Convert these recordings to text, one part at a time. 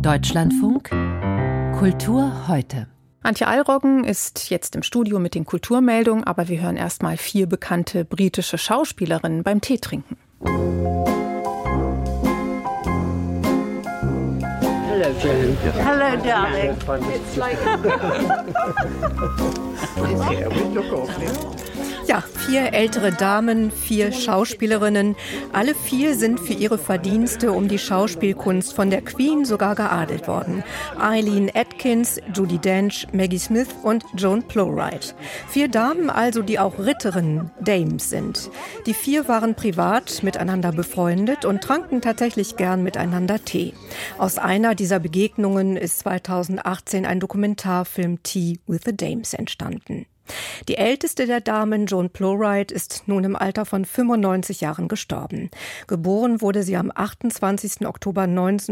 Deutschlandfunk Kultur heute. Antje Allroggen ist jetzt im Studio mit den Kulturmeldungen, aber wir hören erst mal 4 bekannte britische Schauspielerinnen beim Teetrinken. Hello, Jane. Hello, darling. It's like... Okay, we look off now. Ja, 4 ältere Damen, 4 Schauspielerinnen. Alle 4 sind für ihre Verdienste um die Schauspielkunst von der Queen sogar geadelt worden. Eileen Atkins, Judi Dench, Maggie Smith und Joan Plowright. 4 Damen also, die auch Ritterinnen, Dames sind. Die 4 waren privat miteinander befreundet und tranken tatsächlich gern miteinander Tee. Aus einer dieser Begegnungen ist 2018 ein Dokumentarfilm Tea with the Dames entstanden. Die älteste der Damen, Joan Plowright, ist nun im Alter von 95 Jahren gestorben. Geboren wurde sie am 28. Oktober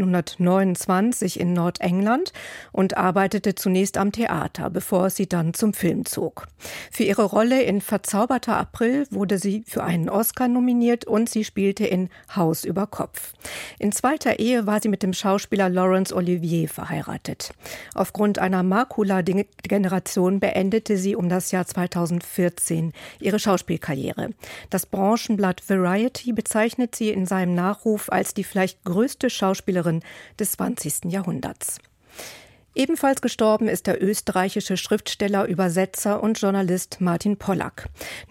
1929 in Nordengland und arbeitete zunächst am Theater, bevor sie dann zum Film zog. Für ihre Rolle in Verzauberter April wurde sie für einen Oscar nominiert und sie spielte in Haus über Kopf. In zweiter Ehe war sie mit dem Schauspieler Laurence Olivier verheiratet. Aufgrund einer Makuladegeneration beendete sie um das Jahr 2014 ihre Schauspielkarriere. Das Branchenblatt Variety bezeichnet sie in seinem Nachruf als die vielleicht größte Schauspielerin des 20. Jahrhunderts. Ebenfalls gestorben ist der österreichische Schriftsteller, Übersetzer und Journalist Martin Pollack.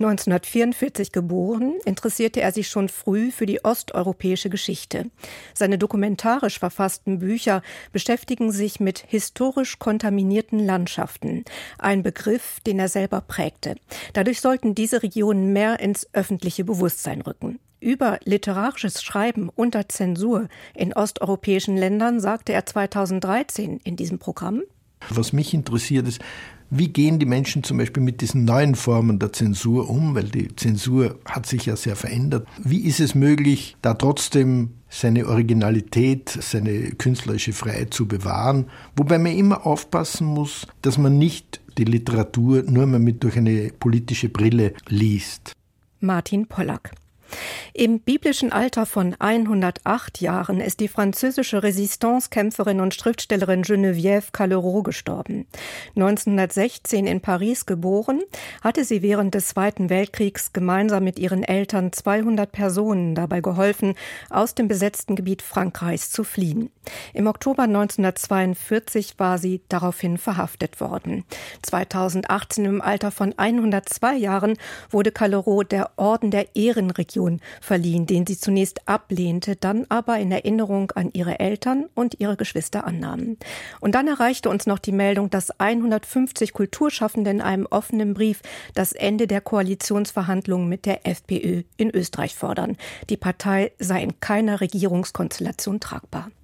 1944 geboren, interessierte er sich schon früh für die osteuropäische Geschichte. Seine dokumentarisch verfassten Bücher beschäftigen sich mit historisch kontaminierten Landschaften, ein Begriff, den er selber prägte. Dadurch sollten diese Regionen mehr ins öffentliche Bewusstsein rücken. Über literarisches Schreiben unter Zensur in osteuropäischen Ländern sagte er 2013 in diesem Programm: Was mich interessiert ist, wie gehen die Menschen zum Beispiel mit diesen neuen Formen der Zensur um, weil die Zensur hat sich ja sehr verändert. Wie ist es möglich, da trotzdem seine Originalität, seine künstlerische Freiheit zu bewahren, wobei man immer aufpassen muss, dass man nicht die Literatur nur mal durch eine politische Brille liest. Martin Pollack. Im biblischen Alter von 108 Jahren ist die französische Resistance-Kämpferin und Schriftstellerin Geneviève Callereau gestorben. 1916 in Paris geboren, hatte sie während des Zweiten Weltkriegs gemeinsam mit ihren Eltern 200 Personen dabei geholfen, aus dem besetzten Gebiet Frankreichs zu fliehen. Im Oktober 1942 war sie daraufhin verhaftet worden. 2018 im Alter von 102 Jahren wurde Callereau der Orden der Ehrenregion verliehen, den sie zunächst ablehnte, dann aber in Erinnerung an ihre Eltern und ihre Geschwister annahm. Und dann erreichte uns noch die Meldung, dass 150 Kulturschaffende in einem offenen Brief das Ende der Koalitionsverhandlungen mit der FPÖ in Österreich fordern. Die Partei sei in keiner Regierungskonstellation tragbar.